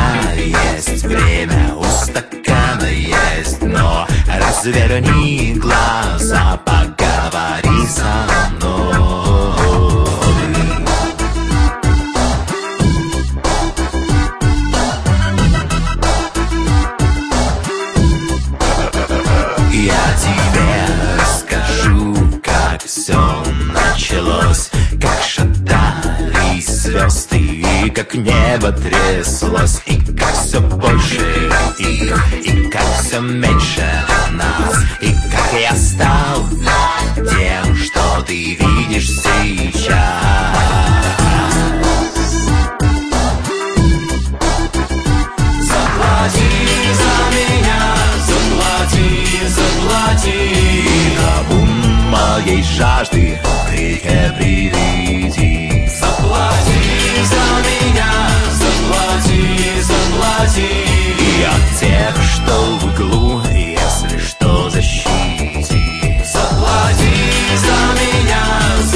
есть время, у стакана есть дно. Разверни глаза, поговори со мной. Я тебе расскажу, как все началось, как шатались звезды и как небо тряслось, и как все больше их, и как все меньше нас, и как я стал тем, что ты видишь сейчас. Заплати за меня, заплати, кому моей жажды к реке приведи. Заплати за меня, заплати, и от тех, что в углу, если что, защити. Заплати за меня,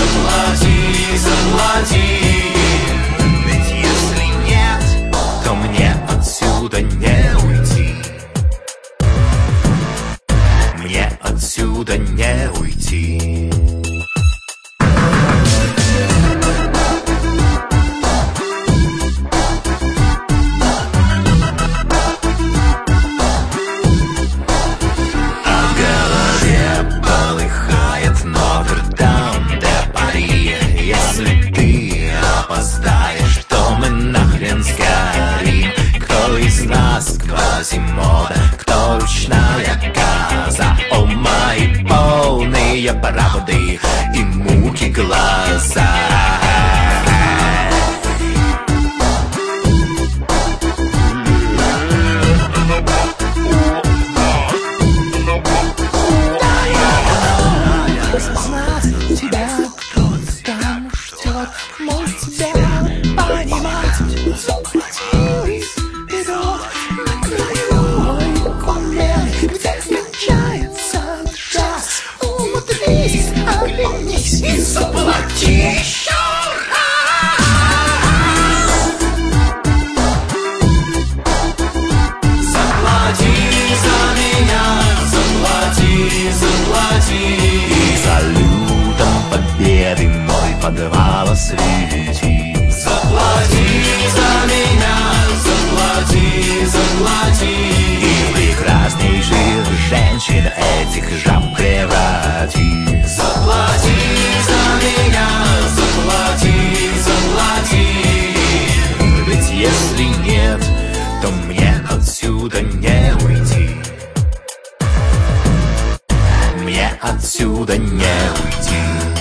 заплати, ведь если нет, то мне отсюда не уйти. Мне отсюда не уйти. А в голове полыхает Нотр-Дам-де-Пари. Если ты опоздаешь, то мы нахрен сгорим. Кто из нас Квазимода, кто ручная газа? О, мои полные правды и муки глаза. Осознать тебя, кто там ждет, может тебя понимать. Заплати вперед на краю мой кумир, где кончается джаз. Умудрись, оглянись и заплати еще раз. Заплати за меня, заплати, и салютом победы мой подвал освети. Заплати за меня, заплати, и в прекраснейших женщин этих жаб преврати. Заплати за меня, заплати, ведь если нет, то мне отсюда не уйти. Мне отсюда не уйти.